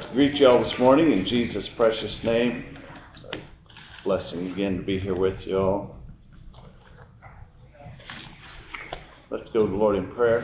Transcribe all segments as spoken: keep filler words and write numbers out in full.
Greet you all this morning in Jesus' precious name. Blessing again to be here with you all. Let's go to the Lord in prayer.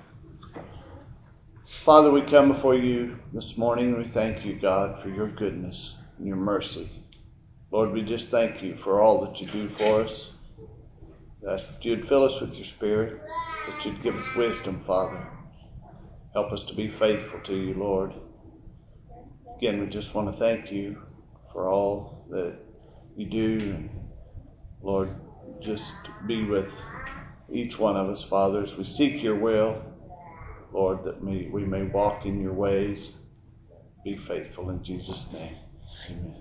Father, we come before you this morning and we thank you, God, for your goodness and your mercy. Lord, we just thank you for all that you do for us. We ask that you'd fill us with your Spirit, that you'd give us wisdom, Father. Help us to be faithful to you, Lord. Again, we just want to thank you for all that you do. And Lord, just be with each one of us, Father, as we seek your will. Lord, that we, we may walk in your ways. Be faithful in Jesus' name. Amen.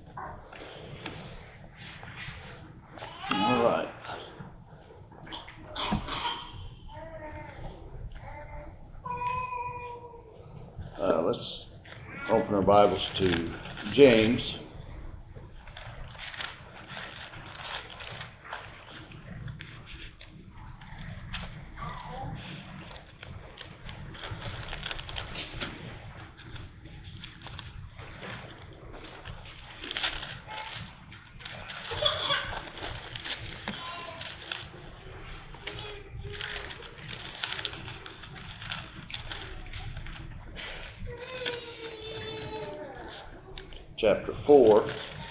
All right. Uh, let's open our Bibles to James. Chapter four.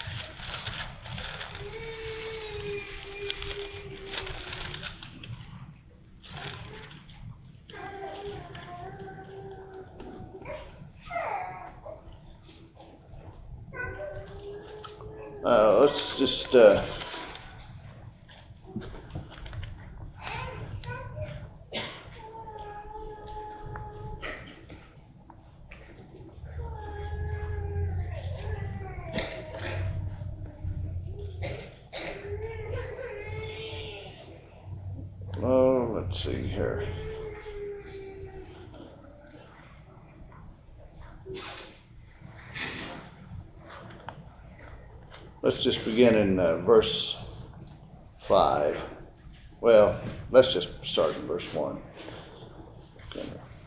Uh, let's just uh, oh, let's see here. Let's just begin in uh, verse five. Well, let's just start in verse one. Okay.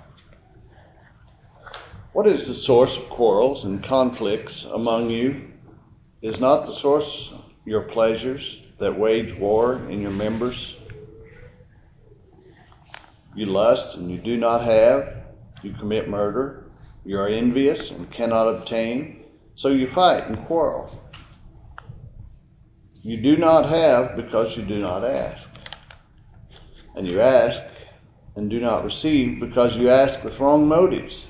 What is the source of quarrels and conflicts among you? Is not the source your pleasures that wage war in your members? You lust and you do not have. You commit murder. You are envious and cannot obtain. So you fight and quarrel. You do not have because you do not ask. And you ask and do not receive because you ask with wrong motives,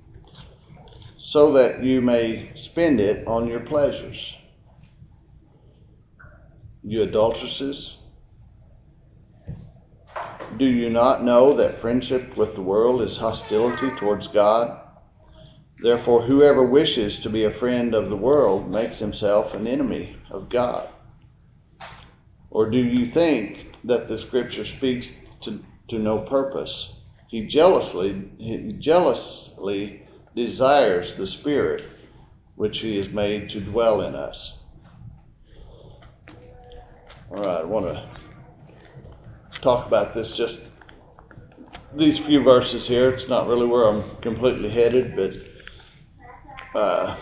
so that you may spend it on your pleasures. You adulteresses, do you not know that friendship with the world is hostility towards God? Therefore, whoever wishes to be a friend of the world makes himself an enemy of God. Or do you think that the Scripture speaks to, to no purpose? He jealously, he jealously desires the Spirit which he has made to dwell in us. All right, I want to talk about this, just these few verses here. It's not really where I'm completely headed, but uh,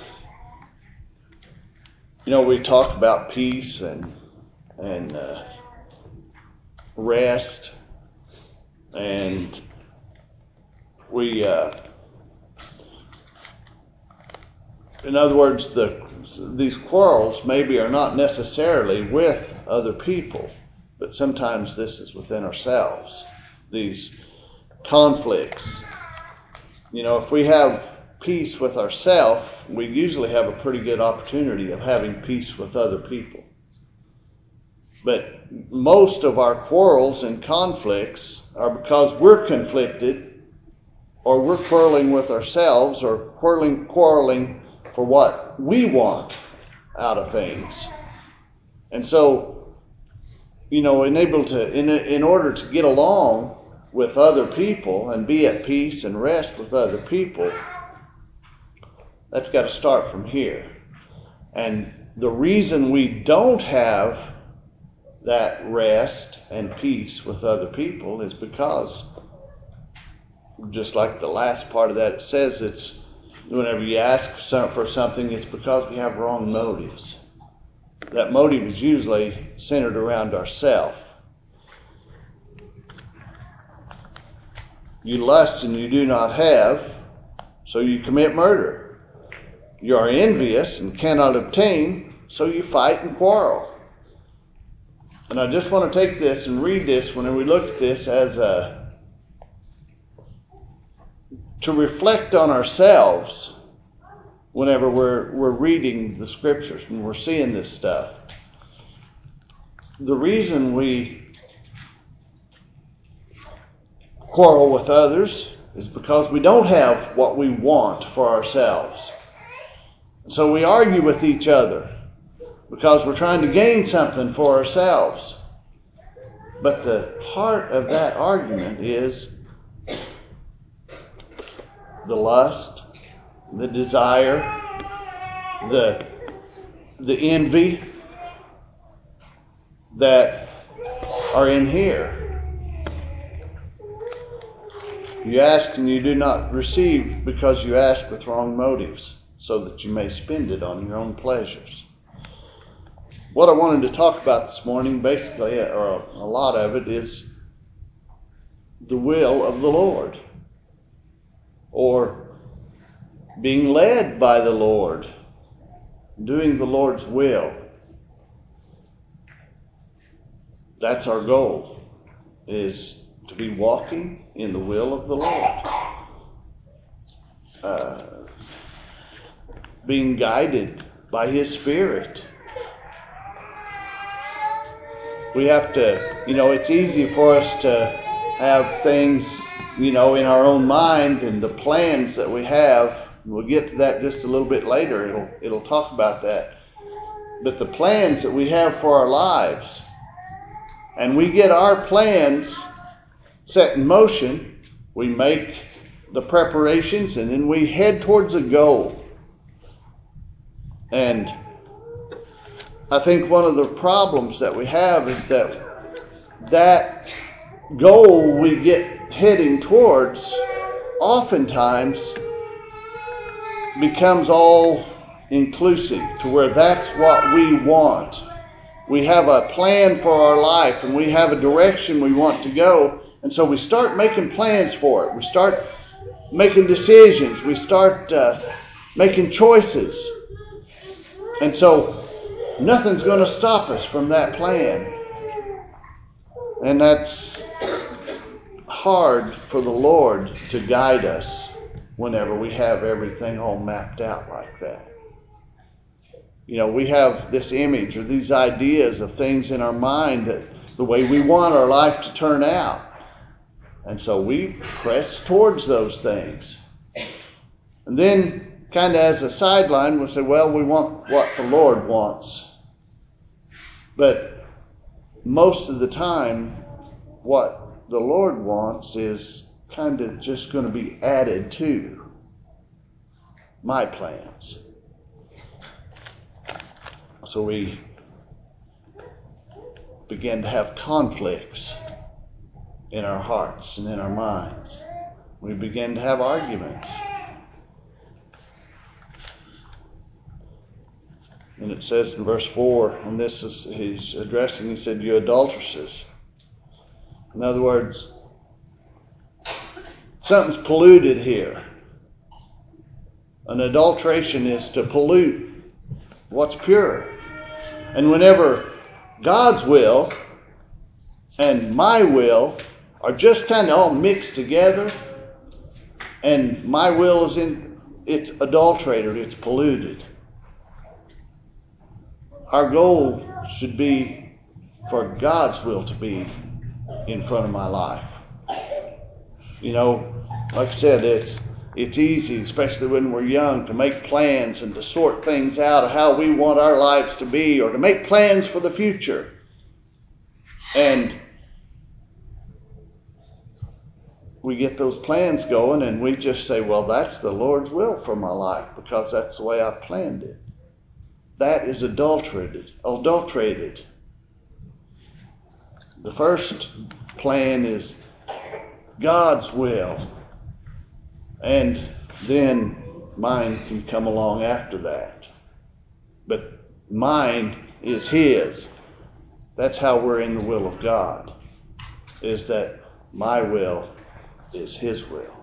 you know, we talk about peace and and uh, rest, and we, uh, in other words, the these quarrels maybe are not necessarily with other people, but sometimes this is within ourselves. These conflicts. You know, if we have peace with ourselves, we usually have a pretty good opportunity of having peace with other people. But most of our quarrels and conflicts are because we're conflicted, or we're quarreling with ourselves, or quarreling, quarreling for what we want out of things. And so, you know, enable to in in order to get along with other people and be at peace and rest with other people, that's got to start from here. And the reason we don't have that rest and peace with other people is because, just like the last part of that, it says it's whenever you ask for something, it's because we have wrong motives. That motive is usually centered around ourselves. You lust and you do not have, so you commit murder. You are envious and cannot obtain, so you fight and quarrel. And I just want to take this and read this when we look at this as a, to reflect on ourselves whenever we're, we're reading the scriptures and we're seeing this stuff. The reason we quarrel with others is because we don't have what we want for ourselves. So we argue with each other because we're trying to gain something for ourselves. But the heart of that argument is the lust, the desire, the, the envy that are in here. You ask and you do not receive because you ask with wrong motives, so that you may spend it on your own pleasures. What I wanted to talk about this morning, basically, or a lot of it, is the will of the Lord, or being led by the Lord, doing the Lord's will. That's our goal, is to be walking in the will of the Lord. Uh, being guided by His Spirit. We have to, you know, it's easy for us to have things, you know, in our own mind and the plans that we have. We'll get to that just a little bit later. It'll, it'll talk about that. But the plans that we have for our lives, and we get our plans set in motion, we make the preparations, and then we head towards a goal. And I think one of the problems that we have is that that goal we get heading towards oftentimes becomes all inclusive, to where that's what we want. We have a plan for our life and we have a direction we want to go, and so we start making plans for it. We start making decisions. We start uh, making choices. And so nothing's going to stop us from that plan. And that's hard for the Lord to guide us whenever we have everything all mapped out like that. You know, we have this image or these ideas of things in our mind that the way we want our life to turn out. And so we press towards those things. And then, kind of as a sideline, we'll say, well, we want what the Lord wants. But most of the time, what the Lord wants is kind of just going to be added to my plans. So we begin to have conflicts in our hearts and in our minds. We begin to have arguments. And it says in verse four, and this is, he's addressing, he said, you adulteresses. In other words, something's polluted here. An adulteration is to pollute what's pure. And whenever God's will and my will are just kind of all mixed together, and my will is in, it's adulterated, it's polluted. Our goal should be for God's will to be in front of my life. You know, like I said, it's it's easy, especially when we're young, to make plans and to sort things out of how we want our lives to be, or to make plans for the future. And we get those plans going and we just say, well, that's the Lord's will for my life because that's the way I planned it. That is adulterated. Adulterated. The first plan is God's will. And then Mine can come along after that. But mine is His. That's how we're in the will of God, is that my will is His will.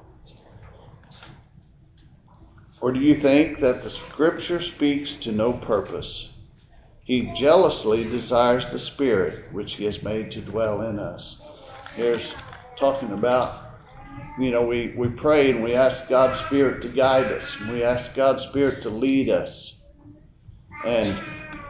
Or do you think that the Scripture speaks to no purpose? He jealously desires the Spirit which He has made to dwell in us. Here's talking about, you know, we, we pray and we ask God's Spirit to guide us. And we ask God's Spirit to lead us. And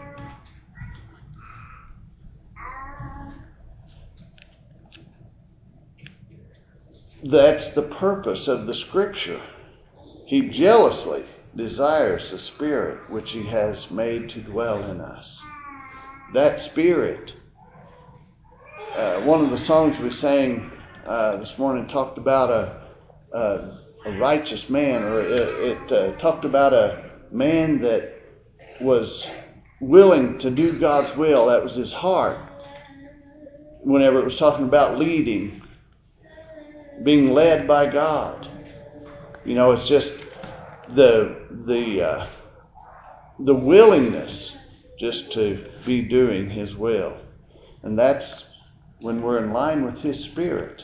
that's the purpose of the Scripture. He jealously desires the Spirit which He has made to dwell in us. That Spirit, uh, one of the songs we sang uh, this morning talked about a, a, a righteous man, or it, it uh, talked about a man that was willing to do God's will. That was his heart. Whenever it was talking about leading, being led by God. You know, it's just the the uh, the willingness just to be doing His will. And that's when we're in line with His Spirit.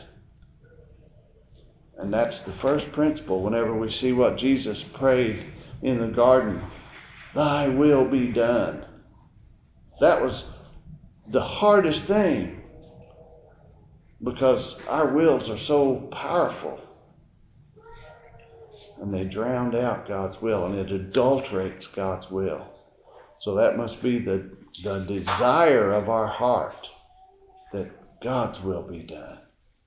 And that's the first principle. Whenever we see what Jesus prayed in the garden, Thy will be done. That was the hardest thing, because our wills are so powerful. And they drowned out God's will, and it adulterates God's will. So that must be the, the desire of our heart, that God's will be done.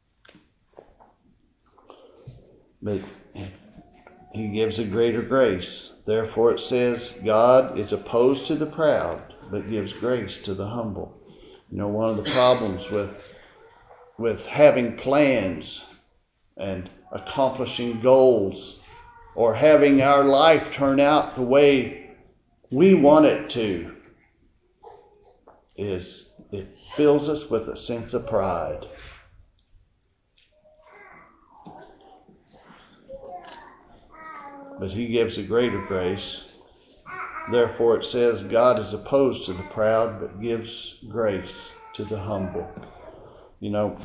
But He gives a greater grace. Therefore it says, God is opposed to the proud, but gives grace to the humble. You know, one of the problems with with having plans and accomplishing goals, or having our life turn out the way we want it to, is it fills us with a sense of pride. But He gives a greater grace. Therefore it says, God is opposed to the proud, but gives grace to the humble. You know,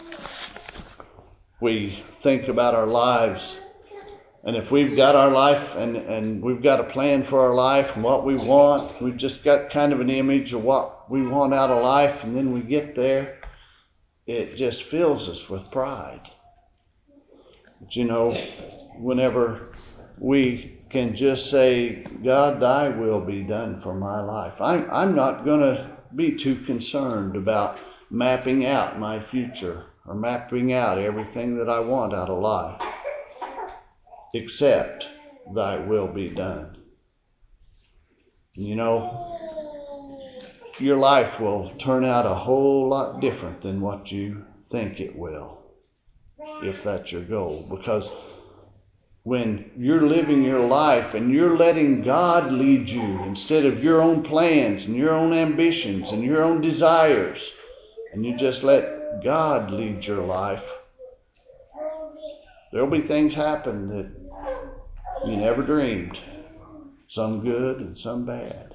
we think about our lives, and if we've got our life and, and we've got a plan for our life and what we want, we've just got kind of an image of what we want out of life, and then we get there, it just fills us with pride. But you know, whenever we can just say, God, Thy will be done for my life. I'm, I'm not going to be too concerned about mapping out my future or mapping out everything that I want out of life, except Thy will be done. You know, your life will turn out a whole lot different than what you think it will, if that's your goal. Because when you're living your life and you're letting God lead you instead of your own plans and your own ambitions and your own desires, and you just let God lead your life, there'll be things happen that you never dreamed. Some good and some bad.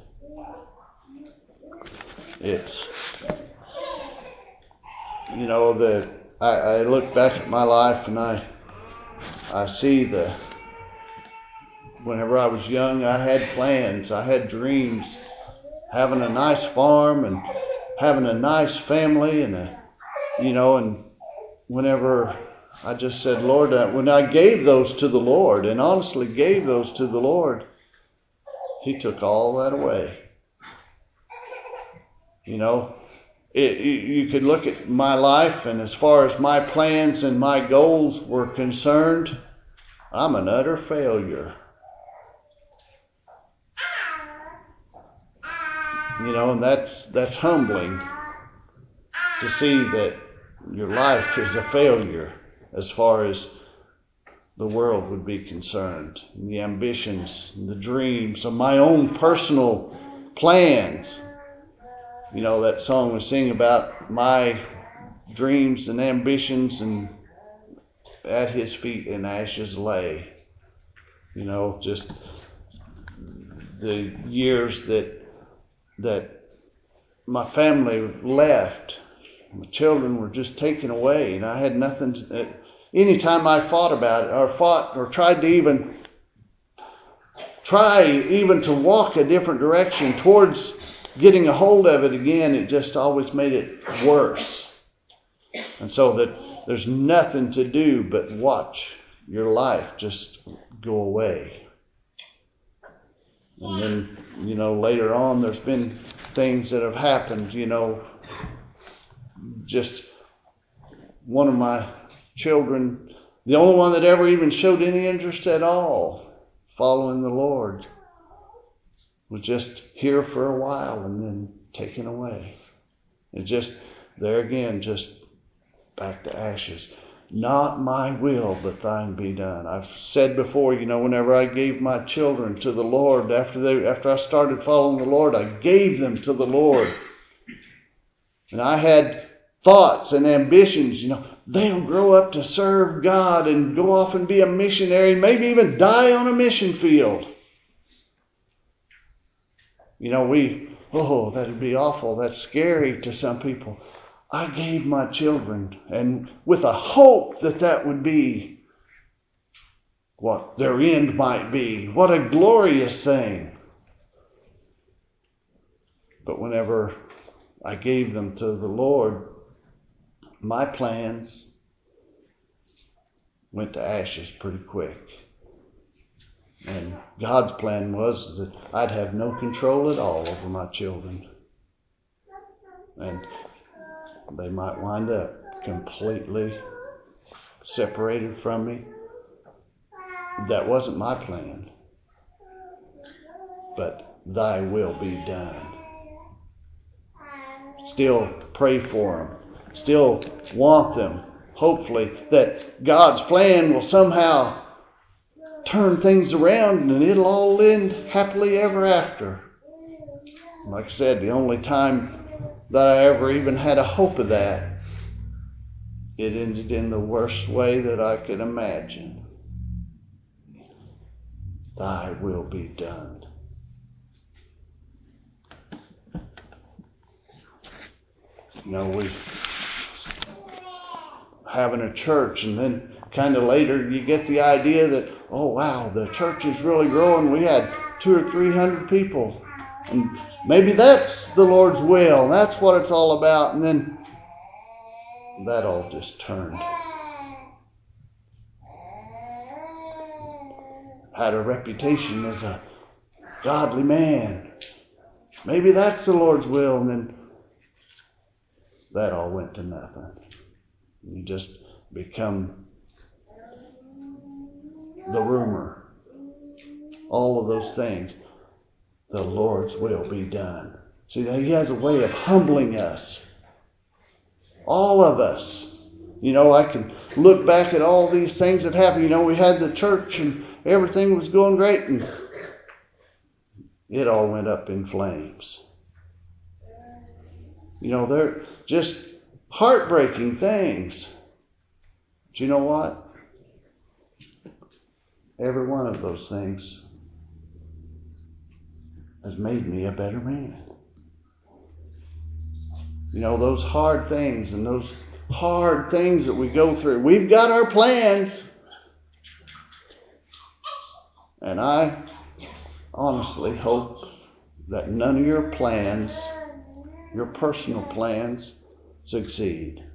It's, you know, the I, I look back at my life and I I see the, whenever I was young, I had plans, I had dreams, having a nice farm and having a nice family, and a, you know, and whenever I just said, Lord, when I gave those to the Lord, and honestly gave those to the Lord, He took all that away. You know, it, you could look at my life, and as far as my plans and my goals were concerned, I'm an utter failure. You know, and that's that's humbling to see that your life is a failure as far as the world would be concerned. And the ambitions and the dreams of my own personal plans. You know, that song we sing about my dreams and ambitions, and at His feet in ashes lay. You know, just the years that that my family left, my children were just taken away, and I had nothing to, anytime I fought about it, or fought, or tried to even try even to walk a different direction towards getting a hold of it again, it just always made it worse. And so that there's nothing to do but watch your life just go away. And then, you know, later on, there's been things that have happened, you know, just one of my children, the only one that ever even showed any interest at all following the Lord, was just here for a while and then taken away. It's just, there again, just back to ashes. Not my will, but thine be done. I've said before, you know, whenever I gave my children to the Lord, after they, after I started following the Lord, I gave them to the Lord. And I had thoughts and ambitions, you know, they'll grow up to serve God and go off and be a missionary, maybe even die on a mission field. You know, we, oh, that'd be awful. That's scary to some people. I gave my children, and with a hope that that would be what their end might be. What a glorious thing. But whenever I gave them to the Lord, my plans went to ashes pretty quick. And God's plan was that I'd have no control at all over my children. And they might wind up completely separated from me. That wasn't my plan. But thy will be done. Still pray for them. Still want them. Hopefully that God's plan will somehow turn things around and it'll all end happily ever after. Like I said, the only time that I ever even had a hope of that, it ended in the worst way that I could imagine. Thy will be done. You know, we having a church, and then kind of later you get the idea that, oh wow, the church is really growing. We had two or three hundred people, and maybe that's the Lord's will. That's what it's all about. And then that all just turned. Had a reputation as a godly man. Maybe that's the Lord's will. And then that all went to nothing. You just become the rumor. All of those things. The Lord's will be done. See, He has a way of humbling us. All of us. You know, I can look back at all these things that happened. You know, we had the church and everything was going great, and it all went up in flames. You know, they're just heartbreaking things. But you know what? Every one of those things has made me a better man. You know, those hard things and those hard things that we go through. We've got our plans. And I honestly hope that none of your plans, your personal plans, succeed.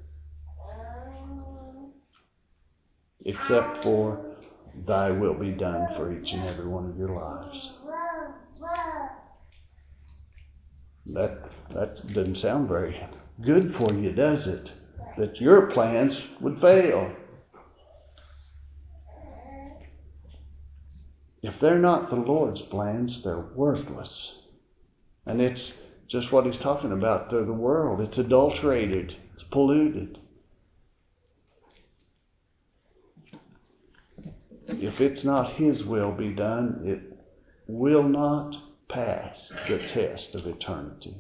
Except for thy will be done for each and every one of your lives. That that doesn't sound very good for you, does it? That your plans would fail. If they're not the Lord's plans, they're worthless. And it's just what He's talking about. They're the world. It's adulterated. It's polluted. If it's not His will be done, it will not pass the test of eternity.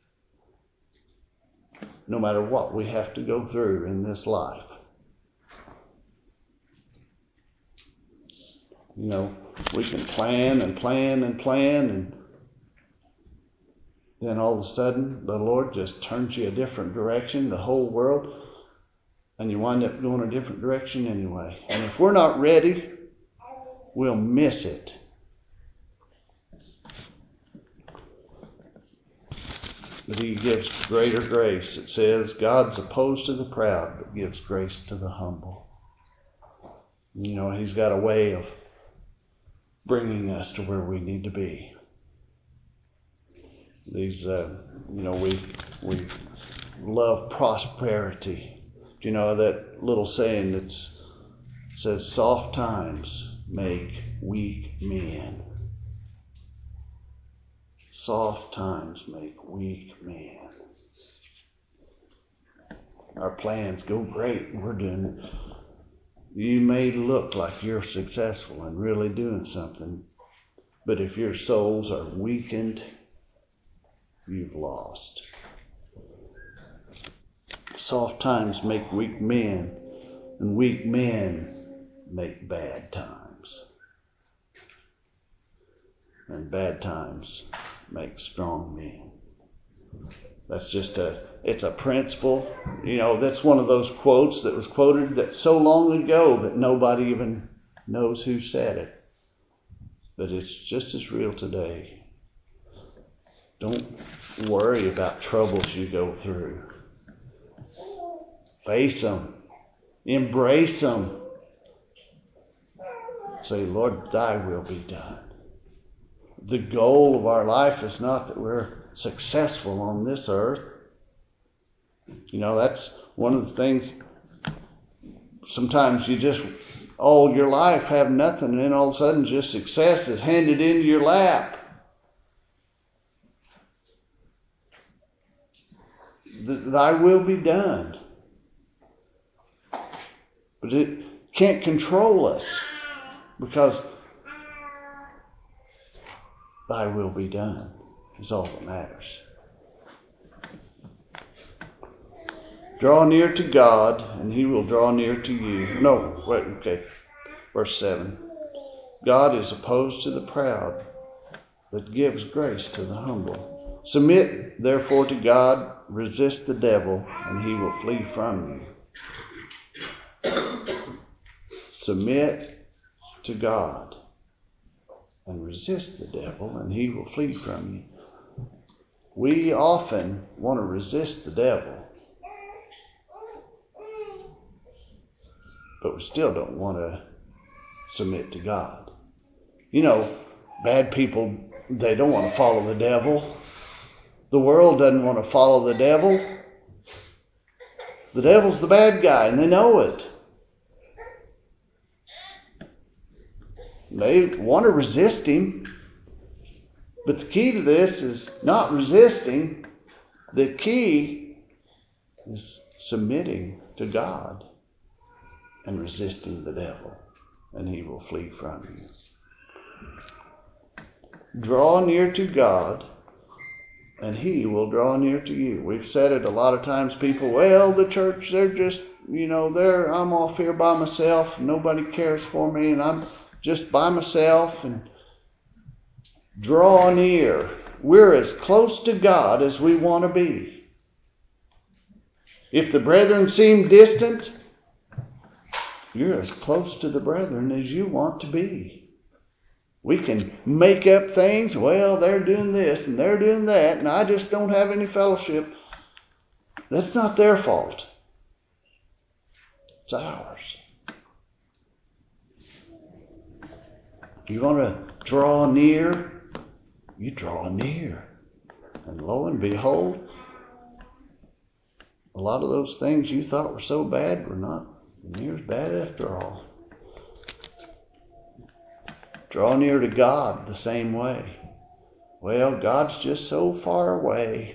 No matter what we have to go through in this life. You know, we can plan and plan and plan, and then all of a sudden the Lord just turns you a different direction, the whole world, and you wind up going a different direction anyway. And if we're not ready, we'll miss it. But He gives greater grace. It says, God's opposed to the proud, but gives grace to the humble. You know, He's got a way of bringing us to where we need to be. These, uh, you know, we we love prosperity. You know that little saying that says, "Soft times make weak men." Soft times make weak men. Our plans go great. We're doing. You may look like you're successful and really doing something, but if your souls are weakened, you've lost. Soft times make weak men, and weak men make bad times. And bad times make strong men. That's just a, it's a principle. You know, that's one of those quotes that was quoted that so long ago that nobody even knows who said it. But it's just as real today. Don't worry about troubles you go through. Face them. Embrace them. Say, Lord, thy will be done. The goal of our life is not that we're successful on this earth. You know, that's one of the things. Sometimes you just, all your life have nothing, and then all of a sudden just success is handed into your lap. Thy will be done. But it can't control us, because thy will be done is all that matters. Draw near to God, and He will draw near to you. No, wait, okay. Verse seven. God is opposed to the proud, but gives grace to the humble. Submit, therefore, to God. Resist the devil, and he will flee from you. Submit to God and resist the devil, and he will flee from you. We often want to resist the devil, but we still don't want to submit to God. You know, bad people, they don't want to follow the devil. The world doesn't want to follow the devil. The devil's the bad guy, and they know it. They want to resist him. But the key to this is not resisting. The key is submitting to God and resisting the devil, and he will flee from you. Draw near to God, and he will draw near to you. We've said it a lot of times. People, well, the church, they're just, you know, they're, I'm off here by myself. Nobody cares for me, and I'm just by myself. And draw near. We're as close to God as we want to be. If the brethren seem distant, you're as close to the brethren as you want to be. We can make up things. Well, they're doing this and they're doing that, and I just don't have any fellowship. That's not their fault. It's ours. You want to draw near? You draw near. And lo and behold, a lot of those things you thought were so bad were not near as bad after all. Draw near to God the same way. Well, God's just so far away.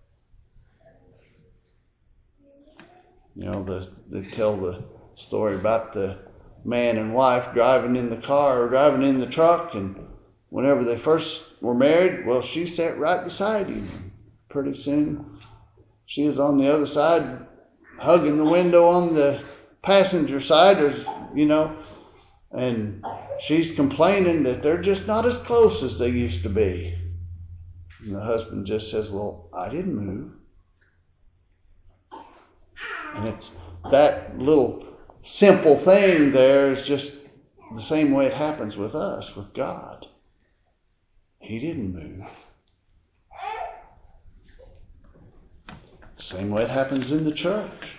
You know, the, they tell the story about the man and wife driving in the car or driving in the truck, and whenever they first were married, well, she sat right beside him. Pretty soon, she is on the other side, hugging the window on the passenger side, or, you know, And she's complaining that they're just not as close as they used to be. And the husband just says, well, I didn't move. And it's that little simple thing there is just the same way it happens with us, with God. He didn't move. Same way it happens in the church.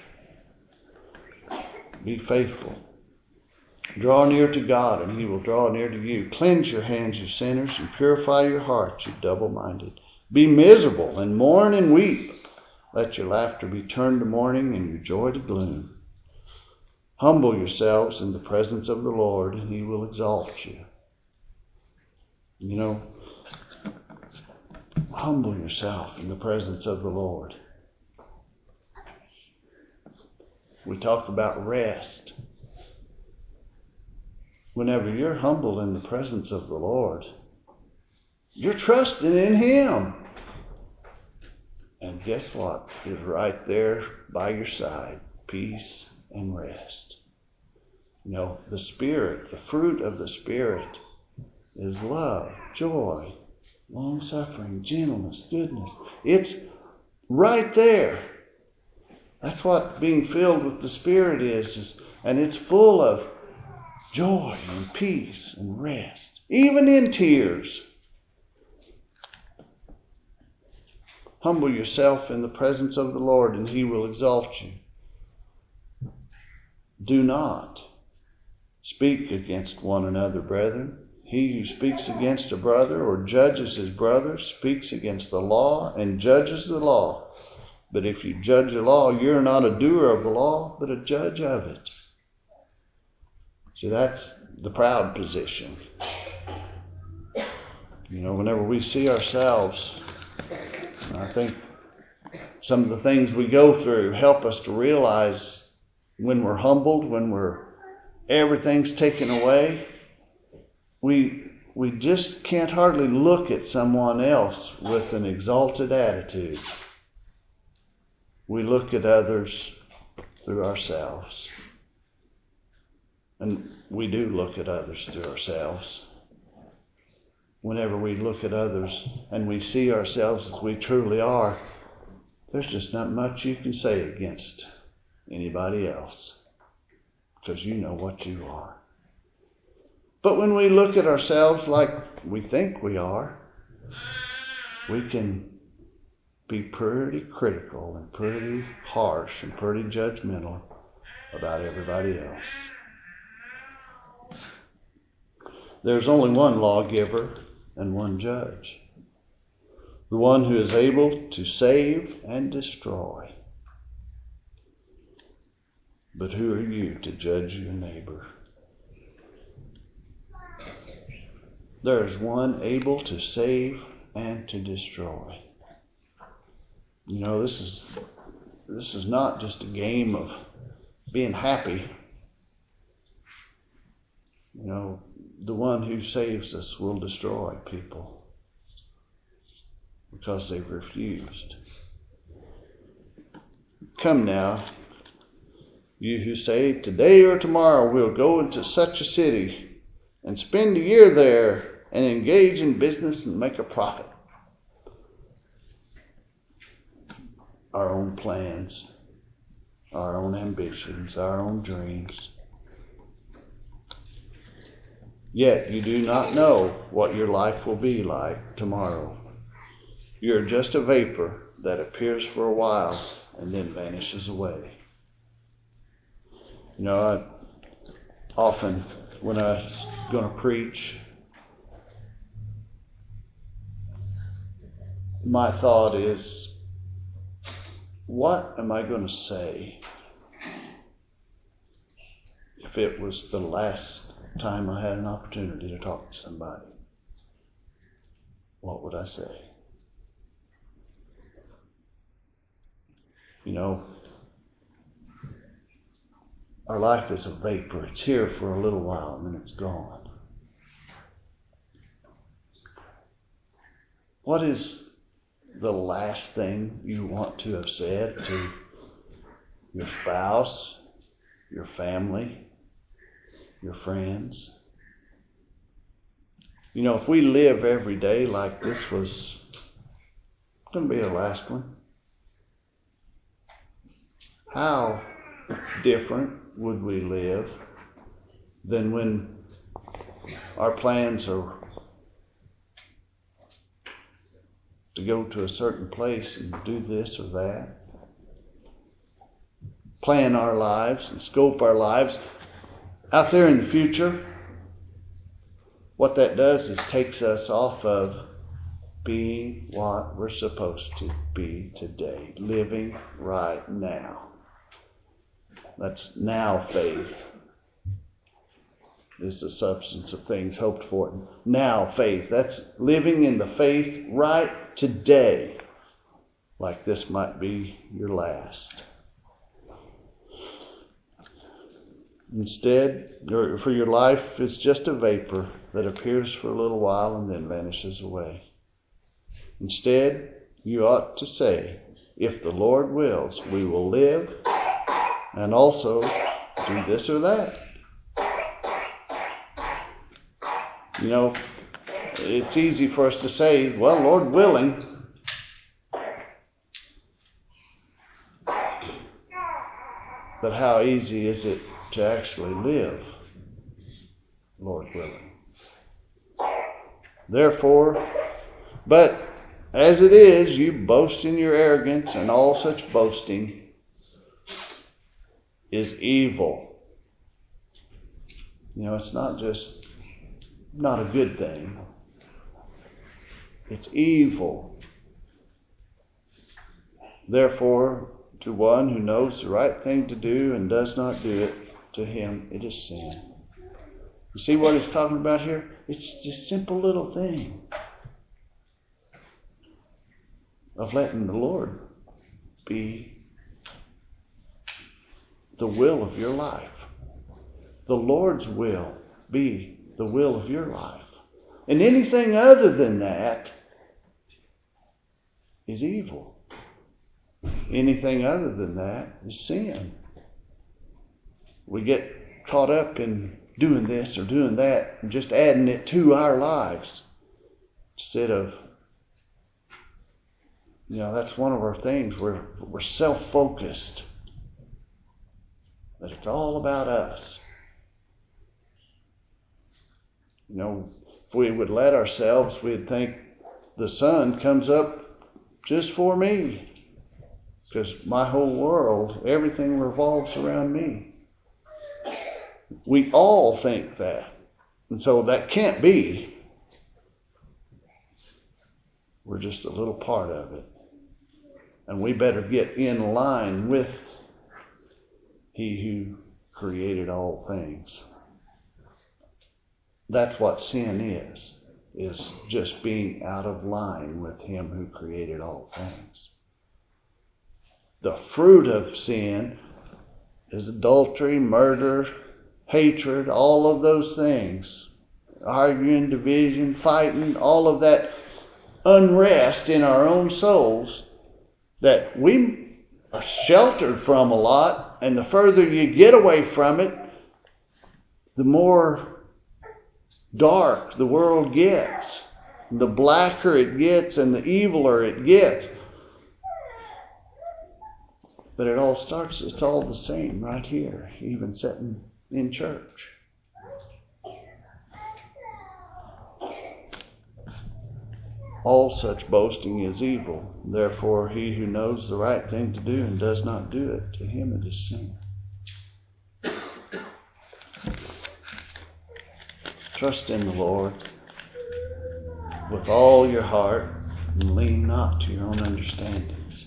Be faithful. Draw near to God, and He will draw near to you. Cleanse your hands, you sinners, and purify your hearts, you double-minded. Be miserable, and mourn and weep. Let your laughter be turned to mourning, and your joy to gloom. Humble yourselves in the presence of the Lord, and He will exalt you. You know, humble yourself in the presence of the Lord. We talk about rest. Whenever you're humble in the presence of the Lord, you're trusting in Him. And guess what? Is right there by your side, peace and rest. You know, the Spirit, the fruit of the Spirit is love, joy, long-suffering, gentleness, goodness. It's right there. That's what being filled with the Spirit is, is and it's full of joy and peace and rest, even in tears. Humble yourself in the presence of the Lord, and He will exalt you. Do not speak against one another, brethren. He who speaks against a brother or judges his brother speaks against the law and judges the law. But if you judge the law, you're not a doer of the law, but a judge of it. See, that's the proud position. You know, whenever we see ourselves, I think some of the things we go through help us to realize when we're humbled, when we're everything's taken away, we we just can't hardly look at someone else with an exalted attitude. We look at others through ourselves. And we do look at others through ourselves. Whenever we look at others and we see ourselves as we truly are, there's just not much you can say against anybody else, because you know what you are. But when we look at ourselves like we think we are, we can be pretty critical and pretty harsh and pretty judgmental about everybody else. There's only one lawgiver and one judge, the one who is able to save and destroy. But who are you to judge your neighbor? There is one able to save and to destroy. You know, this is this is not just a game of being happy. You know, the one who saves us will destroy people because they've refused. Come now, you who say, today or tomorrow we'll go into such a city and spend a year there and engage in business and make a profit. Our own plans, our own ambitions, our own dreams. Yet you do not know what your life will be like tomorrow. You're just a vapor that appears for a while and then vanishes away. You know, I often, when I was going to preach, my thought is, what am I going to say if it was the last time I had an opportunity to talk to somebody? What would I say? You know, our life is a vapor. It's here for a little while and then it's gone. What is the last thing you want to have said to your spouse, your family, your friends. You know, if we live every day like this was going to be our last one, how different would we live than when our plans are to go to a certain place and do this or that? Plan our lives and scope our lives out there in the future. What that does is takes us off of being what we're supposed to be today, living right now. That's now faith. Is the substance of things hoped for. Now faith. That's living in the faith right today, like this might be your last. Instead, for your life is just a vapor that appears for a little while and then vanishes away. Instead, you ought to say, if the Lord wills, we will live and also do this or that. You know, it's easy for us to say, well, Lord willing. But how easy is it to actually live, Lord willing? Therefore, but as it is, you boast in your arrogance, and all such boasting is evil. You know, it's not just not a good thing. It's evil. Therefore, to one who knows the right thing to do and does not do it, to him it is sin. You see what he's talking about here? It's just a simple little thing of letting the Lord be the will of your life. The Lord's will be the will of your life. And anything other than that is evil. Anything other than that is sin. We get caught up in doing this or doing that and just adding it to our lives instead of, you know, that's one of our things. We're, we're self-focused. That it's all about us. You know, if we would let ourselves, we'd think the sun comes up just for me. Because my whole world, everything revolves around me. We all think that. And so that can't be. We're just a little part of it. And we better get in line with He who created all things. That's what sin is. Is just being out of line with Him who created all things. The fruit of sin is adultery, murder, hatred, all of those things. Arguing, division, fighting, all of that unrest in our own souls that we are sheltered from a lot. And the further you get away from it, the more dark the world gets. The blacker it gets and the eviler it gets. But it all starts, it's all the same right here, even sitting in church. All such boasting is evil. Therefore, he who knows the right thing to do and does not do it, to him it is sin. Trust in the Lord with all your heart and lean not to your own understandings.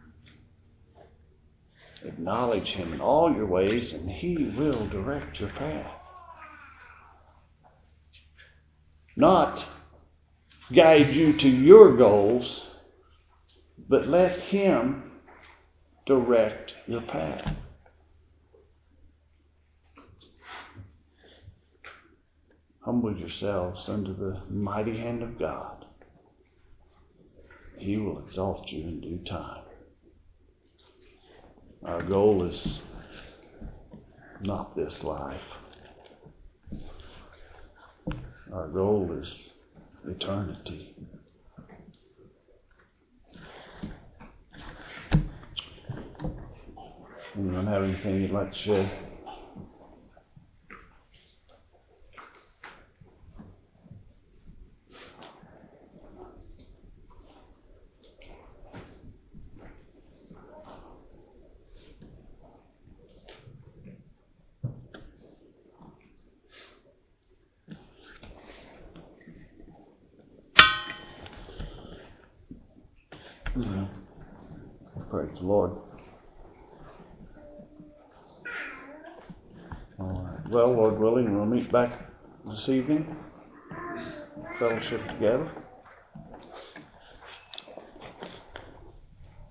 Acknowledge Him in all your ways and He will direct your path. Not guide you to your goals, but let Him direct your path. Humble yourselves under the mighty hand of God. He will exalt you in due time. Our goal is not this life. Our goal is eternity. Anyone have anything you'd like to share? Yeah. Praise the Lord. All right. Well, Lord willing, we'll meet back this evening, fellowship together.